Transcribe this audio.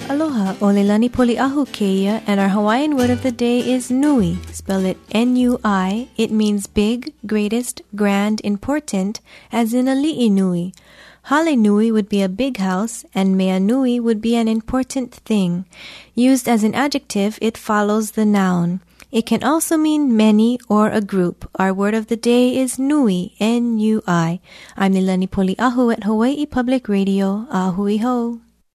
Aloha, Olilani Poli'ahu Keia, and our Hawaiian word of the day is nui. Spell it N-U-I. It means big, greatest, grand, important, as in a li'i nui. Hale nui would be a big house, and mea nui would be an important thing. Used as an adjective, it follows the noun. It can also mean many or a group. Our word of the day is nui, N-U-I. I'm Nilani Poli'ahu at Hawaii Public Radio. Ahui ho.